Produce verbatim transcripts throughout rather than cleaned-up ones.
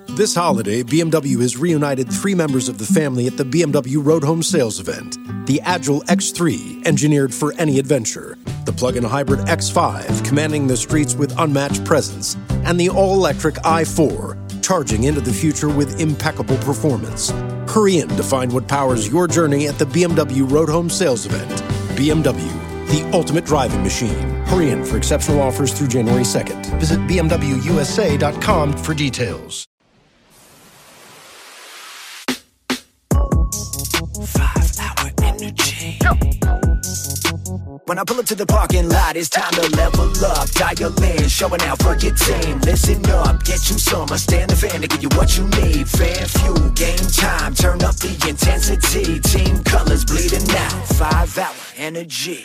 This holiday, B M W has reunited three members of the family at the B M W Road Home Sales event. The Agile X three, engineered for any adventure. The plug-in hybrid X five, commanding the streets with unmatched presence. And the all-electric i four, charging into the future with impeccable performance. Hurry in to find what powers your journey at the B M W Road Home Sales event. B M W, the ultimate driving machine. Hurry in for exceptional offers through January second. Visit B M W U S A dot com for details. Five-hour energy. When I pull up to the parking lot, it's time to level up. Dial in, showing out for your team. Listen up, get you some. I stand the fan to give you what you need. Fan fuel, game time. Turn up the intensity. Team colors bleeding out. Five-hour energy.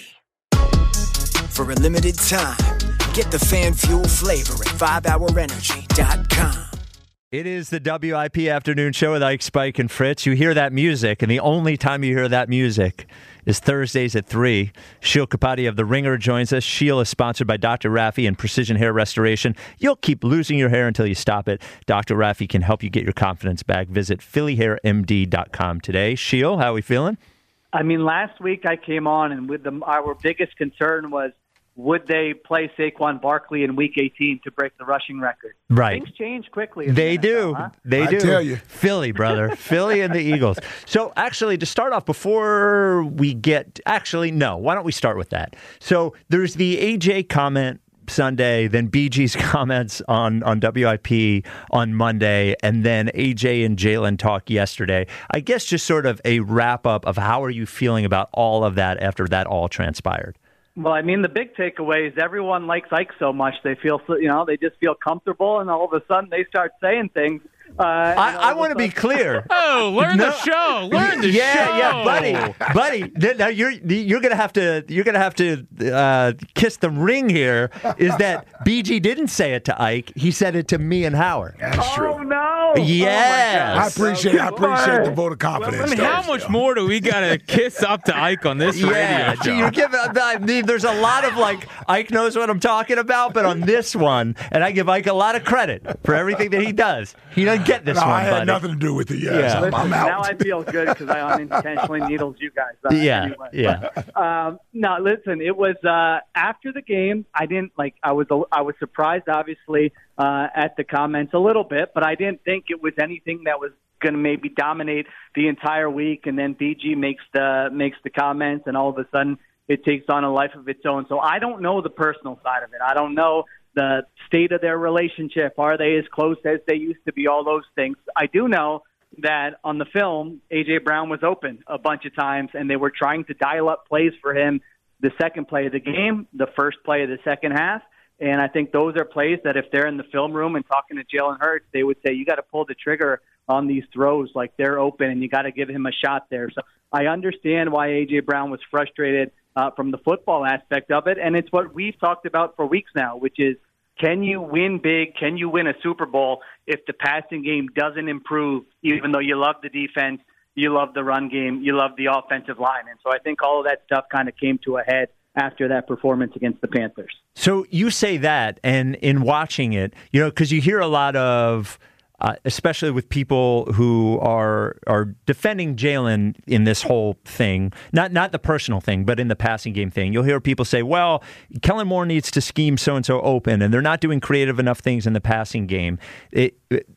For a limited time, get the fan fuel flavor at five hour energy dot com. It is the W I P Afternoon Show with Ike, Spike, and Fritz. You hear that music, and the only time you hear that music is Thursdays at three. Sheil Kapadi of The Ringer joins us. Sheil is sponsored by Doctor Raffi and Precision Hair Restoration. You'll keep losing your hair until you stop it. Doctor Raffi can help you get your confidence back. Visit Philly Hair M D dot com today. Sheil, how are we feeling? I mean, last week I came on, and with the, our biggest concern was, would they play Saquon Barkley in Week eighteen to break the rushing record? Right. Things change quickly. In they the N F L, do. Huh? They I do. tell you. Philly, brother. Philly and the Eagles. So actually, to start off, before we get... Actually, no. Why don't we start with that? So there's the A J comment Sunday, then B G's comments on, on W I P on Monday, and then A J and Jalen talk yesterday. I guess just sort of a wrap-up of how are you feeling about all of that after that all transpired? Well, I mean, the big takeaway is everyone likes Ike so much. They feel, you know, they just feel comfortable, and all of a sudden they start saying things. Uh, I, I want to be clear. Oh, learn No. the show. Learn the yeah, show. Yeah, buddy, buddy. th- Now you're you're gonna have to you're gonna have to uh, kiss the ring here. Is that B G didn't say it to Ike? He said it to me and Howard. That's Oh, true. no. Yes. I appreciate I appreciate the vote of confidence. I mean, though. how much more do we got to kiss up to Ike on this Yeah, radio show? you're giving. I mean, there's a lot of like Ike knows what I'm talking about, but on this one, and I give Ike a lot of credit for everything that he does. He doesn't get this No, one, I had buddy. nothing to do with it. Yes, Yeah. I'm, Listen, I'm now out. I feel good because I unintentionally needled you guys. Uh, Yeah, anyway. yeah. Um, no, listen. It was uh, after the game. I didn't like. I was. I was surprised, obviously, uh, at the comments a little bit, but I didn't think it was anything that was going to maybe dominate the entire week. And then B G makes the makes the comments, and all of a sudden it takes on a life of its own. So I don't know the personal side of it. I don't know the state of their relationship. Are they as close as they used to be? All those things. I do know that on the film, A J. Brown was open a bunch of times, and they were trying to dial up plays for him the second play of the game, the first play of the second half. And I think those are plays that if they're in the film room and talking to Jalen Hurts, they would say, you got to pull the trigger on these throws like they're open, and you got to give him a shot there. So I understand why A J. Brown was frustrated uh, from the football aspect of it, and it's what we've talked about for weeks now, which is, can you win big? Can you win a Super Bowl if the passing game doesn't improve, even though you love the defense, you love the run game, you love the offensive line? And so I think all of that stuff kind of came to a head after that performance against the Panthers. So you say that, and in watching it, you know, because you hear a lot of, uh, especially with people who are are defending Jalen in this whole thing, not not the personal thing, but in the passing game thing. You'll hear people say, well, Kellen Moore needs to scheme so-and-so open, and they're not doing creative enough things in the passing game. It, it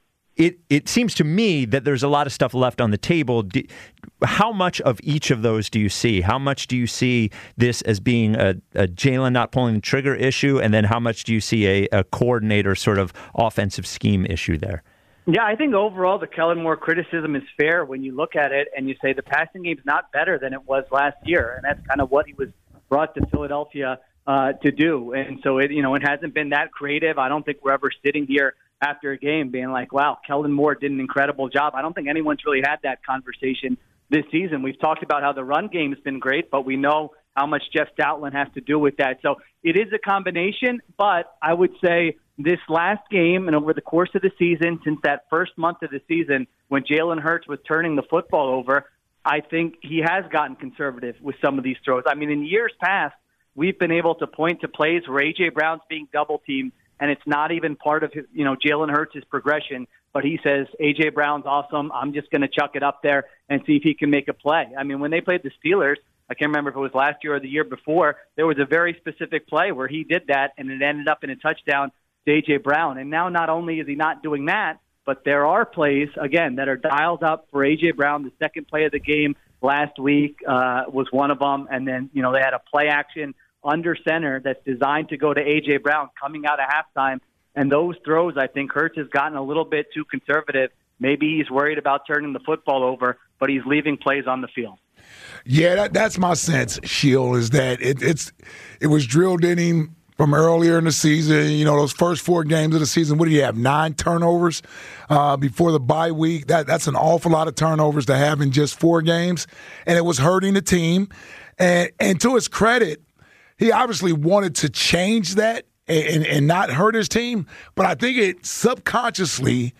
It it seems to me that there's a lot of stuff left on the table. Do, how much of each of those do you see? How much do you see this as being a, a Jalen not pulling the trigger issue, and then how much do you see a, a coordinator sort of offensive scheme issue there? Yeah, I think overall the Kellen Moore criticism is fair when you look at it and you say the passing game's not better than it was last year, and that's kind of what he was brought to Philadelphia uh, to do. And so it you know it hasn't been that creative. I don't think we're ever sitting here after a game being like, wow, Kellen Moore did an incredible job. I don't think anyone's really had that conversation this season. We've talked about how the run game has been great, but we know how much Jeff Stoutland has to do with that. So it is a combination, but I would say this last game and over the course of the season, since that first month of the season when Jalen Hurts was turning the football over, I think he has gotten conservative with some of these throws. I mean, in years past, we've been able to point to plays where A J. Brown's being double-teamed, and it's not even part of his, you know, Jalen Hurts' progression. But he says, A J. Brown's awesome. I'm just going to chuck it up there and see if he can make a play. I mean, when they played the Steelers, I can't remember if it was last year or the year before, there was a very specific play where he did that, and it ended up in a touchdown to A J. Brown. And now not only is he not doing that, but there are plays, again, that are dialed up for A J. Brown. The second play of the game last week uh, was one of them. And then, you know, they had a play action under center that's designed to go to A J. Brown coming out of halftime. And those throws, I think Hurts has gotten a little bit too conservative. Maybe he's worried about turning the football over, but he's leaving plays on the field. Yeah, that, that's my sense, Sheil, is that it, it's it was drilled in him from earlier in the season. You know, those first four games of the season, what do you have, nine turnovers uh, before the bye week? That That's an awful lot of turnovers to have in just four games, and it was hurting the team. And, and to his credit, he obviously wanted to change that and, and not hurt his team, but I think it subconsciously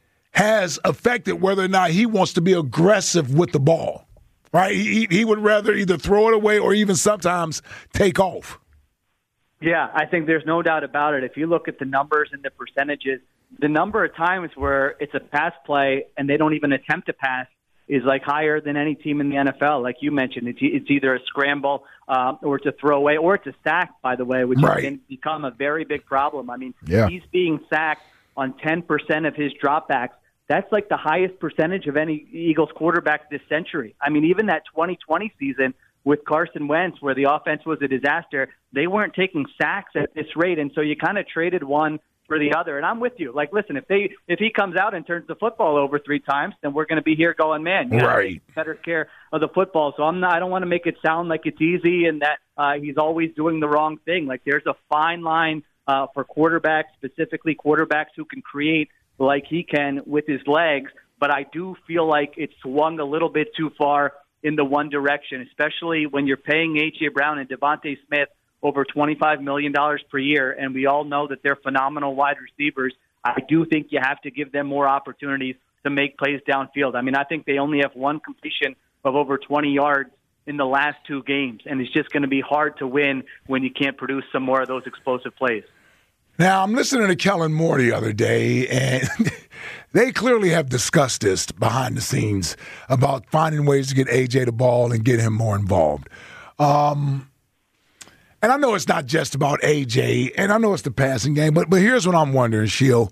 has affected whether or not he wants to be aggressive with the ball. Right, he he would rather either throw it away or even sometimes take off. Yeah, I think there's no doubt about it. If you look at the numbers and the percentages, the number of times where it's a pass play and they don't even attempt to pass is like higher than any team in the N F L. Like you mentioned, it's, it's either a scramble um, or it's a throwaway or it's a sack, by the way, which right. can become a very big problem. I mean, yeah. he's being sacked on ten percent of his dropbacks. That's like the highest percentage of any Eagles quarterback this century. I mean, even that twenty twenty season with Carson Wentz, where the offense was a disaster, they weren't taking sacks at this rate, and so you kind of traded one for the other. And I'm with you. Like, listen, if they if he comes out and turns the football over three times, then we're going to be here going, man, you right. take better care of the football. So I'm not. I don't want to make it sound like it's easy and that uh, he's always doing the wrong thing. Like, there's a fine line uh, for quarterbacks, specifically quarterbacks who can create like he can with his legs, but I do feel like it swung a little bit too far in the one direction, especially when you're paying A J. Brown and Devontae Smith over twenty-five million dollars per year, and we all know that they're phenomenal wide receivers. I do think you have to give them more opportunities to make plays downfield. I mean, I think they only have one completion of over twenty yards in the last two games, and it's just going to be hard to win when you can't produce some more of those explosive plays. Now, I'm listening to Kellen Moore the other day, and they clearly have discussed this behind the scenes about finding ways to get A J the ball and get him more involved. Um, and I know it's not just about A J, and I know it's the passing game, but but here's what I'm wondering, Sheil.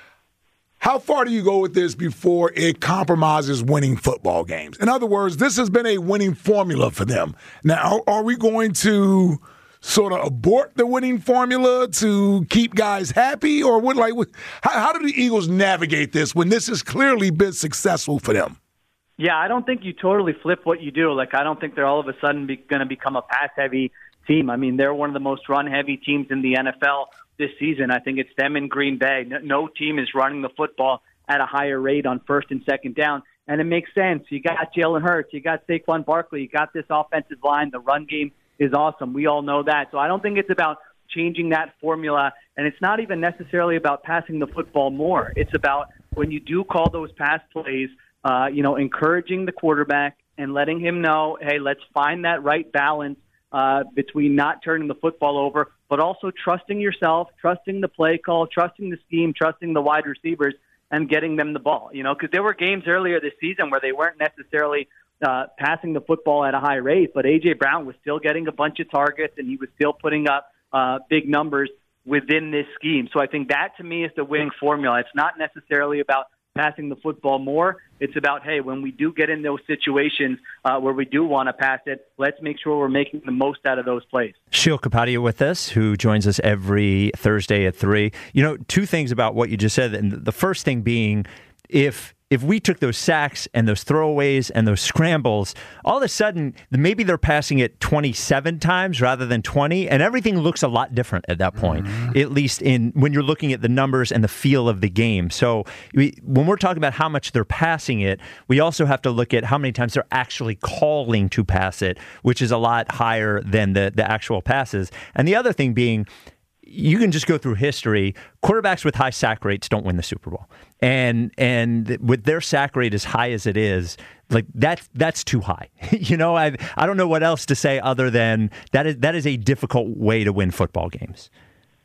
How far do you go with this before it compromises winning football games? In other words, this has been a winning formula for them. Now, are, are we going to sort of abort the winning formula to keep guys happy, or what? Like, how, how do the Eagles navigate this when this has clearly been successful for them? Yeah, I don't think you totally flip what you do. Like, I don't think they're all of a sudden be, going to become a pass-heavy team. I mean, they're one of the most run-heavy teams in the N F L this season. I think it's them in Green Bay. No, no team is running the football at a higher rate on first and second down, and it makes sense. You got Jalen Hurts, you got Saquon Barkley, you got this offensive line, the run game is awesome. We all know that. So I don't think it's about changing that formula, and it's not even necessarily about passing the football more. It's about when you do call those pass plays, uh, you know, encouraging the quarterback and letting him know, hey, let's find that right balance uh, between not turning the football over, but also trusting yourself, trusting the play call, trusting the scheme, trusting the wide receivers, and getting them the ball. You know, because there were games earlier this season where they weren't necessarily Uh, passing the football at a high rate, but A J. Brown was still getting a bunch of targets, and he was still putting up uh, big numbers within this scheme. So I think that, to me, is the winning formula. It's not necessarily about passing the football more. It's about, hey, when we do get in those situations uh, where we do want to pass it, let's make sure we're making the most out of those plays. Sheil Kapadia with us, who joins us every Thursday at three. You know, two things about what you just said, and the first thing being, if If we took those sacks and those throwaways and those scrambles, all of a sudden, maybe they're passing it twenty-seven times rather than twenty, and everything looks a lot different at that point, mm-hmm. at least in when you're looking at the numbers and the feel of the game. So we, when we're talking about how much they're passing it, we also have to look at how many times they're actually calling to pass it, which is a lot higher than the, the actual passes. And the other thing being, you can just go through history. Quarterbacks with high sack rates don't win the Super Bowl. And and with their sack rate as high as it is, like that's that's too high. you know, I I don't know what else to say other than that is that is a difficult way to win football games.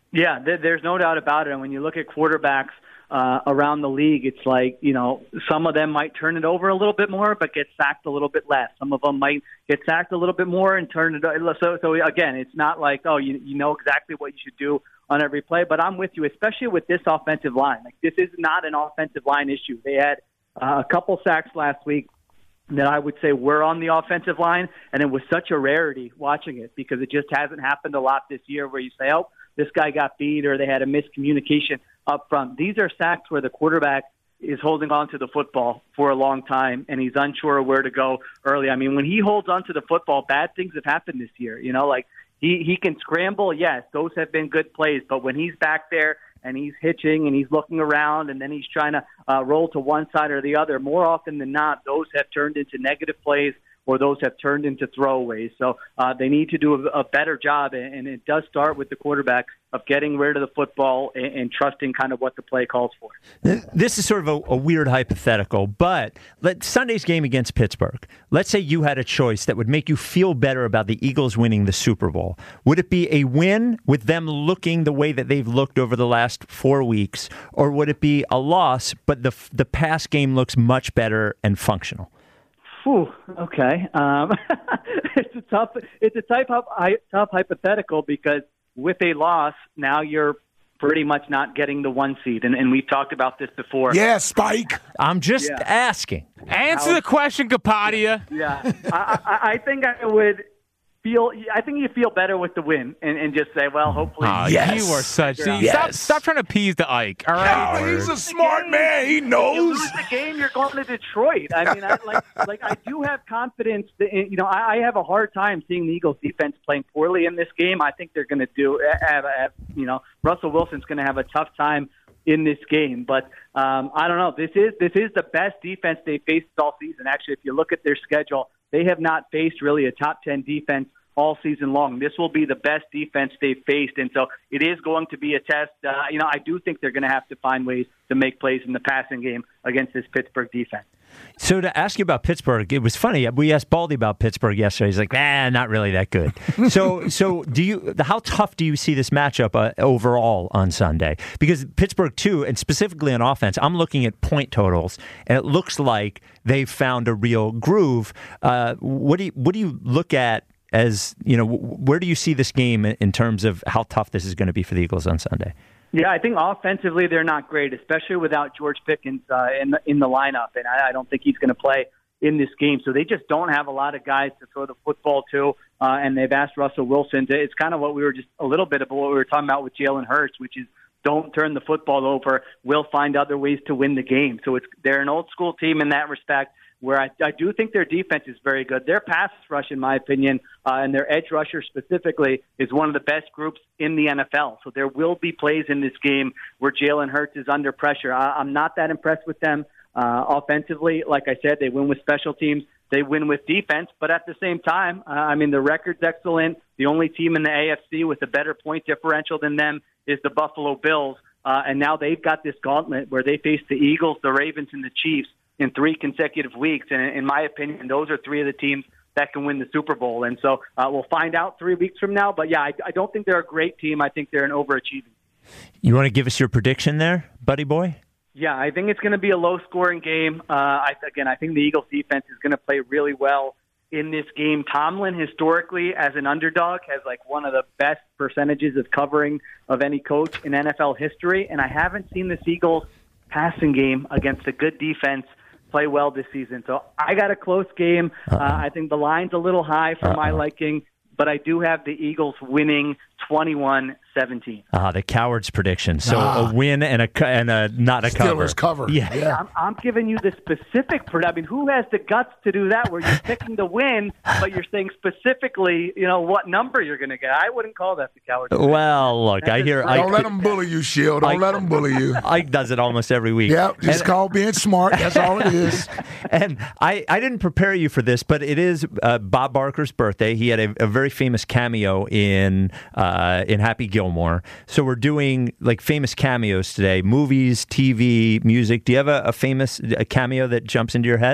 Yeah, there, there's no doubt about it. And when you look at quarterbacks uh, around the league, it's like, you know, some of them might turn it over a little bit more, but get sacked a little bit less. Some of them might get sacked a little bit more and turn it over. So, so again, it's not like, oh, you, you know exactly what you should do on every play. But I'm with you, especially with this offensive line. Like, this is not an offensive line issue. They had uh, a couple sacks last week that I would say were on the offensive line, and it was such a rarity watching it because it just hasn't happened a lot this year where you say, oh, this guy got beat or they had a miscommunication up front. These are sacks where the quarterback is holding on to the football for a long time and he's unsure of where to go early. I mean, when he holds on to the football, bad things have happened this year. You know, like he, he can scramble. Yes, those have been good plays, but when he's back there and he's hitching and he's looking around and then he's trying to uh, roll to one side or the other, more often than not, those have turned into negative plays or those have turned into throwaways. So uh, they need to do a, a better job, and it does start with the quarterback of getting rid of the football and, and trusting kind of what the play calls for. This is sort of a, a weird hypothetical, but let Sunday's game against Pittsburgh, let's say you had a choice that would make you feel better about the Eagles winning the Super Bowl. Would it be a win with them looking the way that they've looked over the last four weeks, or would it be a loss, but the the pass game looks much better and functional? Whew, okay. Um, it's a tough, it's a type of, tough hypothetical because with a loss, now you're pretty much not getting the one seed, and, and we've talked about this before. Yeah, Spike. I'm just yeah. asking. Answer the question, Kapadia. Yeah, I, I, I think I would feel. I think you feel better with the win, and, and just say, well, hopefully. Oh, yes. You are such. See, Yes. stop, stop trying to appease the Ike. All right. No, he's a smart man. He You knows. lose the game, you're going to Detroit. I mean, I, like, like I do have confidence that, you know, I, I have a hard time seeing the Eagles defense playing poorly in this game. I think they're going to do, have, have, you know, Russell Wilson's going to have a tough time in this game. But um, I don't know. This is this is the best defense they've faced all season. Actually, if you look at their schedule, they have not faced really a top ten defense all season long. This will be the best defense they've faced, and so it is going to be a test. Uh, you know, I do think they're going to have to find ways to make plays in the passing game against this Pittsburgh defense. So to ask you about Pittsburgh, it was funny. We asked Baldy about Pittsburgh yesterday. He's like, "Ah, not really that good." so, so do you? How tough do you see this matchup uh, overall on Sunday? Because Pittsburgh too, and specifically on offense, I'm looking at point totals, and it looks like they've found a real groove. Uh, what do you? What do you look at? As you know, where do you see this game in terms of how tough this is going to be for the Eagles on Sunday? Yeah, I think offensively they're not great, especially without George Pickens uh, in the, in the lineup, and I, I don't think he's going to play in this game. So they just don't have a lot of guys to throw the football to, uh, and they've asked Russell Wilson to. It's kind of what we were just a little bit of what we were talking about with Jalen Hurts, which is don't turn the football over. We'll find other ways to win the game. So it's they're an old school team in that respect, where I, I do think their defense is very good. Their pass rush, in my opinion, uh, and their edge rusher specifically, is one of the best groups in the N F L. So there will be plays in this game where Jalen Hurts is under pressure. I, I'm not that impressed with them uh, offensively. Like I said, they win with special teams. They win with defense. But at the same time, uh, I mean, the record's excellent. The only team in the A F C with a better point differential than them is the Buffalo Bills. Uh, and now they've got this gauntlet where they face the Eagles, the Ravens, and the Chiefs in three consecutive weeks. And in my opinion, those are three of the teams that can win the Super Bowl. And so uh, we'll find out three weeks from now. But, yeah, I, I don't think they're a great team. I think they're an overachieving. You want to give us your prediction there, buddy boy? Yeah, I think it's going to be a low-scoring game. Uh, I, again, I think the Eagles' defense is going to play really well in this game. Tomlin, historically, as an underdog, has like one of the best percentages of covering of any coach in N F L history. And I haven't seen this Eagles passing game against a good defense play well this season. So I got a close game. Uh, I think the line's a little high for Uh-oh. my liking, but I do have the Eagles winning twenty-one seventeen. Ah, the coward's prediction. So ah. a win and a and a not a Steelers cover. cover. Yeah, yeah. I'm, I'm giving you the specific. I mean, who has the guts to do that? Where you're picking the win, but you're saying specifically, you know, what number you're going to get. I wouldn't call that the coward's prediction. Well, look, That's I hear. Don't Ike, let them bully you, Shield. Don't Ike, let them bully you. Ike does it almost every week. Yep, just and, call being smart. That's all it is. And I, I didn't prepare you for this, but it is uh, Bob Barker's birthday. He had a, a very famous cameo in uh, in Happy Gilmore. So we're doing like famous cameos today, movies, T V, music. Do you have a, a famous a cameo that jumps into your head?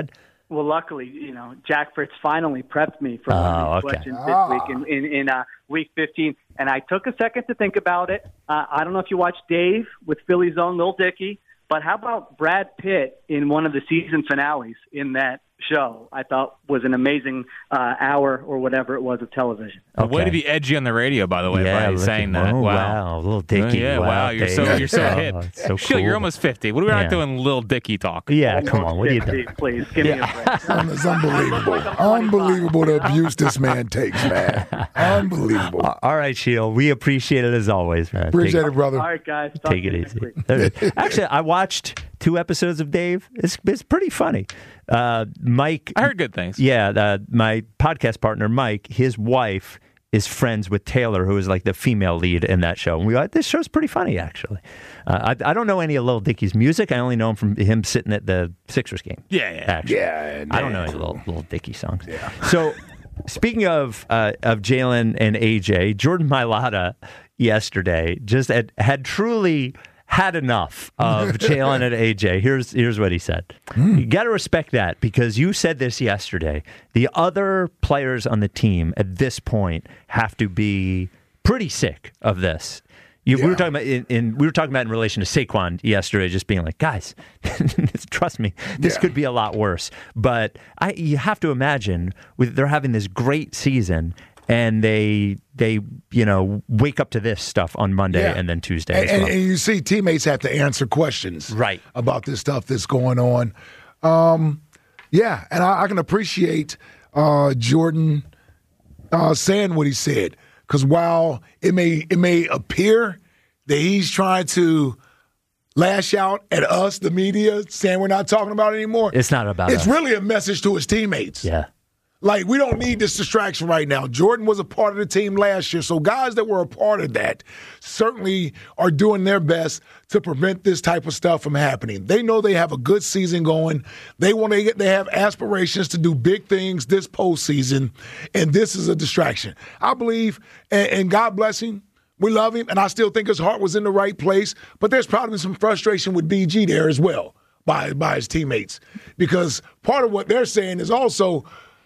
Well, luckily, you know, Jack Fritz finally prepped me for one Oh, of these okay. questions Ah. this week in, in, in uh, week fifteen. And I took a second to think about it. Uh, I don't know if you watched Dave with Philly's own Lil Dicky, but how about Brad Pitt in one of the season finales in that show? I thought was an amazing uh, hour or whatever it was of television. A Way Okay. to be edgy on the radio, by the way, Yeah, by look saying at- that. oh, wow. wow, Lil Dicky. Yeah, wow, you're so Dave. you're so Oh, hip. it's so Shit, you're cool. almost fifty. What are we Yeah. not doing Lil Dicky talk? Yeah, come on. What are you Fifty, doing? Please, give me a break. It's unbelievable. Unbelievable the abuse this man takes, man. Unbelievable. All right, Shield. We appreciate it as always, man. Appreciate Take, it, brother. All right, guys. Talk take to it you next easy. week. There it is. Actually, I watched two episodes of Dave. It's it's pretty funny. Uh, Mike, I heard good things. yeah, uh, my podcast partner Mike, his wife is friends with Taylor, who is like the female lead in that show. And we thought this show's pretty funny, actually. Uh, I, I don't know any of Lil Dicky's music. I only know him from him sitting at the Sixers game. Yeah, yeah. Actually. Yeah, I don't know any Lil, Lil Dicky songs. Yeah. So, speaking of uh, of Jalen and A J, Jordan Mailata yesterday just had, had truly had enough of Jalen and A J. Here's here's what he said. Mm. You got to respect that because you said this yesterday. The other players on the team at this point have to be pretty sick of this. You, Yeah. We were talking about in, in we were talking about in relation to Saquon yesterday, just being like, guys, trust me, this Yeah. could be a lot worse. But I, you have to imagine with they're having this great season, and they they you know wake up to this stuff on Monday Yeah. and then Tuesday And, as and, well. and you see teammates have to answer questions Right. about this stuff that's going on. Um, yeah, and I, I can appreciate uh, Jordan uh, saying what he said because while it may it may appear that he's trying to lash out at us, the media, saying we're not talking about it anymore, It's not about It's us. really a message to his teammates. Yeah. Like, we don't need this distraction right now. Jordan was a part of the team last year, so guys that were a part of that certainly are doing their best to prevent this type of stuff from happening. They know they have a good season going. They want to get, they have aspirations to do big things this postseason, and this is a distraction. I believe, and, and God bless him, we love him, and I still think his heart was in the right place, but there's probably some frustration with B G there as well by, by his teammates, because part of what they're saying is also,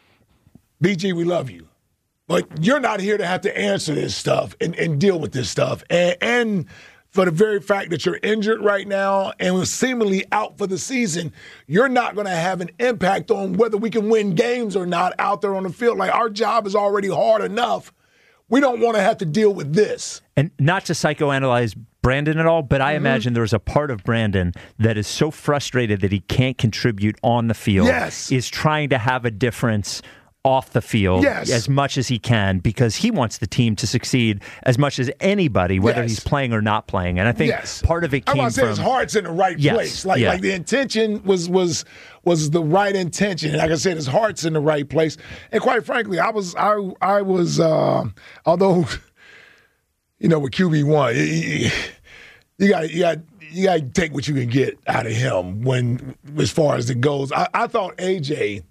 B G, we love you, but you're not here to have to answer this stuff and, and deal with this stuff. And, and for the very fact that you're injured right now and was seemingly out for the season, you're not going to have an impact on whether we can win games or not out there on the field. Like, our job is already hard enough. We don't want to have to deal with this. And not to psychoanalyze Brandon at all, but I Mm-hmm. imagine there's a part of Brandon that is so frustrated that he can't contribute on the field, Yes. is trying to have a difference off the field Yes. as much as he can because he wants the team to succeed as much as anybody, whether Yes. he's playing or not playing. And I think Yes. part of it I came want to say from his heart's in the right Yes. place. Like, Yeah. like the intention was was was the right intention. And like I said, his heart's in the right place. And quite frankly, I was I I was uh, although you know with Q B one, you got you got you got to take what you can get out of him when as far as it goes. I, I thought A J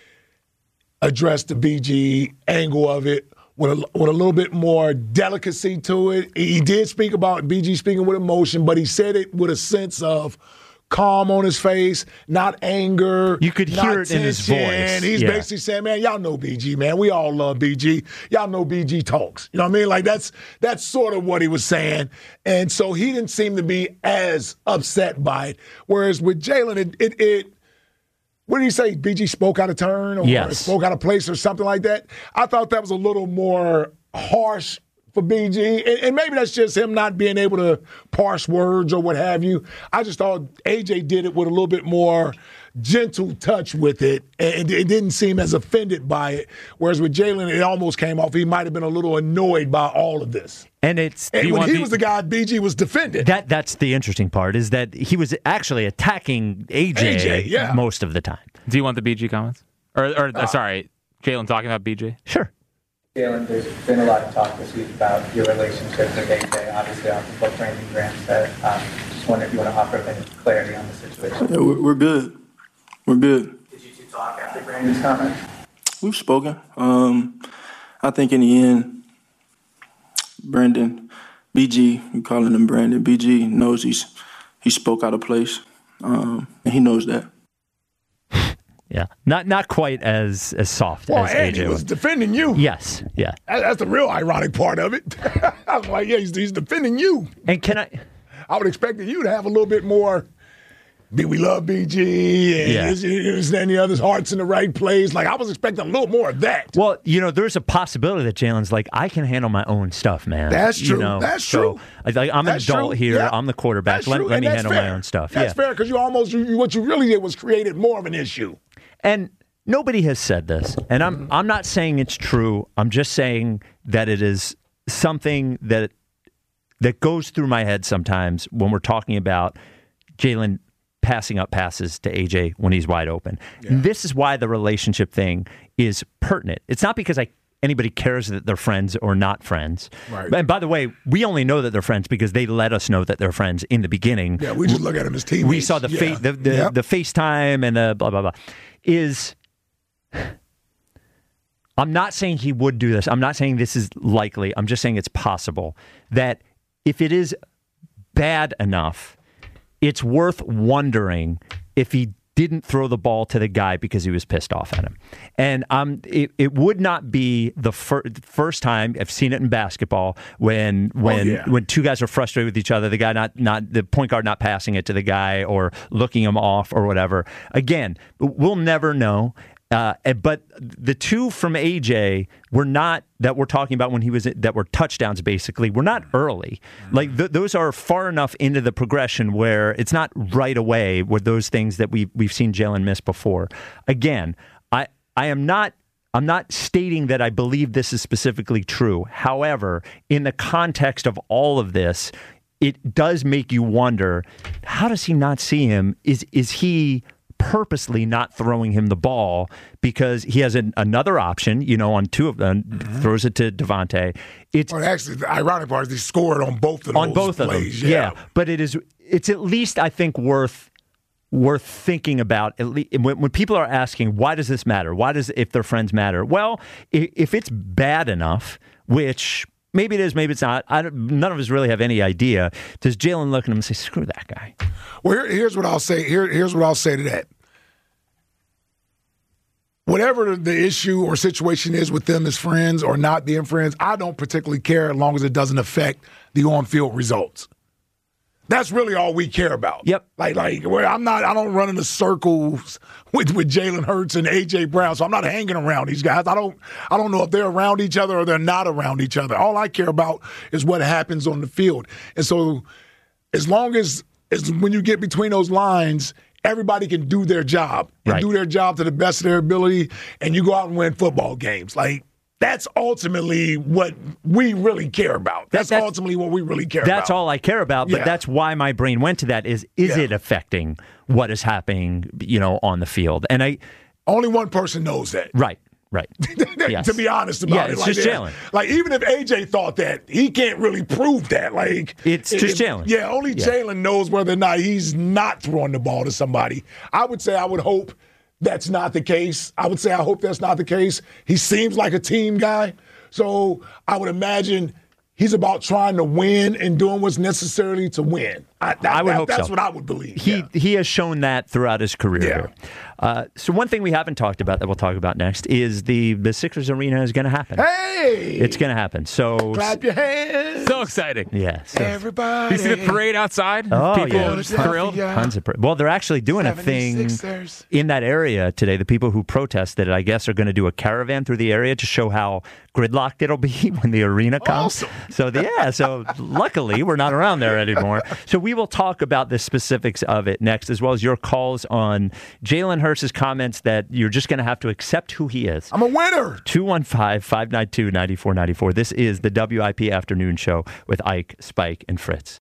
addressed the B G angle of it with a, with a little bit more delicacy to it. He did speak about B G speaking with emotion, but he said it with a sense of calm on his face, not anger. You could not hear it in his tension. voice. He's Yeah. basically saying, man, y'all know B G, man. We all love B G. Y'all know B G talks. You know what I mean? Like, that's that's sort of what he was saying. And so he didn't seem to be as upset by it. Whereas with Jalen, it, it, it what did he say? B G spoke out of turn or Yes. spoke out of place or something like that. I thought that was a little more harsh for B G. And, and maybe that's just him not being able to parse words or what have you. I just thought A J did it with a little bit more gentle touch with it, and it didn't seem as offended by it. Whereas with Jalen, it almost came off he might have been a little annoyed by all of this. and it's And you when want he the- was the guy B G was defending. that that's the interesting part is that he was actually attacking A J, A J, yeah. most of the time. Do you want the B G comments? Or, or uh, sorry, Jalen talking about B G? Sure. Jalen, there's been a lot of talk this week about your relationship with A J, obviously off of what Brandon Graham said. Um, just wonder if you want to offer any clarity on the situation. Yeah, we're, we're good. We're good. Did you two talk after Brandon's comment? We've spoken. Um, I think in the end, Brandon, B G, we calling him Brandon. B G knows he's he spoke out of place, um, and he knows that. yeah. Not not quite as as soft Well, as and A J he was was. defending you. Yes, yeah. That- That's the real ironic part of it. I was like, yeah, he's, he's defending you. And can I? I would expect you to have a little bit more. Be we love B G and Yeah. is, is any other's hearts in the right place? Like I was expecting a little more of that. Well, you know, there's a possibility that Jalen's like, I can handle my own stuff, man. That's You true. know? That's So, true. I, like, I'm That's an adult true. here. Yeah. I'm the quarterback. That's Let, true, let and me that's handle fair. my own stuff. That's yeah. fair because you almost you, what you really did was created more of an issue. And nobody has said this, and I'm I'm not saying it's true. I'm just saying that it is something that that goes through my head sometimes when we're talking about Jalen passing up passes to A J when he's wide open. Yeah. And this is why the relationship thing is pertinent. It's not because I anybody cares that they're friends or not friends. Right. And by the way, we only know that they're friends because they let us know that they're friends in the beginning. Yeah, we just look at them as teammates. We saw the yeah. fa- the the, Yep. the FaceTime and the blah blah blah. Is I'm not saying he would do this. I'm not saying this is likely. I'm just saying it's possible that if it is bad enough, it's worth wondering if he didn't throw the ball to the guy because he was pissed off at him. And um, it, it would not be the fir- first time I've seen it in basketball when when yeah. when two guys are frustrated with each other, the guy not not the point guard not passing it to the guy or looking him off or whatever. Again, we'll never know. Uh, but the two from A J were not that we're talking about when he was that were touchdowns. Basically, were not early. Like th- those are far enough into the progression where it's not right away with those things that we we've seen Jalen miss before. Again, I I am not. I'm not stating that I believe this is specifically true. However, in the context of all of this, it does make you wonder: how does he not see him? Is is he purposely not throwing him the ball because he has an, another option, you know, on two of them, mm-hmm. throws it to Devontae. It's Well, actually, the ironic part is they scored on both of those on both plays. of them. Yeah. yeah, but it is. It's at least I think worth worth thinking about. At least when, when people are asking, why does this matter? Why does if their friends matter? Well, if, if it's bad enough, which maybe it is, maybe it's not. I don't, none of us really have any idea. Does Jalen look at him and say, "Screw that guy"? Well, here, here's what I'll say. Here, here's what I'll say to that. Whatever the issue or situation is with them as friends or not being friends, I don't particularly care as long as it doesn't affect the on-field results. That's really all we care about. Yep. Like, like where I'm not. I don't run into circles with, with Jalen Hurts and A J Brown, so I'm not hanging around these guys. I don't. I don't know if they're around each other or they're not around each other. All I care about is what happens on the field. And so, as long as as when you get between those lines, everybody can do their job and right. do their job to the best of their ability, and you go out and win football games. Like, that's ultimately what we really care about. That's, that's ultimately what we really care that's about. That's all I care about, but Yeah. that's why my brain went to that is, is Yeah. it affecting what is happening, you know, on the field? And I... Only one person knows that. Right, right. Yes. To be honest about yeah, it. it's like just that. Jalen. Like, even if A J thought that, he can't really prove that. Like, It's just it- Jalen. Yeah, only Yeah. Jalen knows whether or not he's not throwing the ball to somebody. I would say I would hope that's not the case. I would say I hope that's not the case. He seems like a team guy. So I would imagine he's about trying to win and doing what's necessary to win. I, that, I would that- hope that's so. what I would believe. He yeah. he has shown that throughout his career. Yeah. Here. Uh, so one thing we haven't talked about that we'll talk about next is the the Sixers arena is going to happen. Hey! It's going to happen. So Clap your hands. So exciting. yeah. So, Everybody. You see the parade outside? Oh, People yeah. just thrilled. tons of. Pro- well, they're actually doing a thing seventy-sixers. in that area today. The people who protested it, I guess, are going to do a caravan through the area to show how gridlocked it'll be when the arena comes. Awesome. So the, yeah. So luckily, we're not around there anymore. So we will talk about the specifics of it next, as well as your calls on Jalen Hurts' comments that you're just going to have to accept who he is. I'm a winner. two one five, five nine two, nine four nine four. This is the W I P Afternoon Show with Ike, Spike, and Fritz.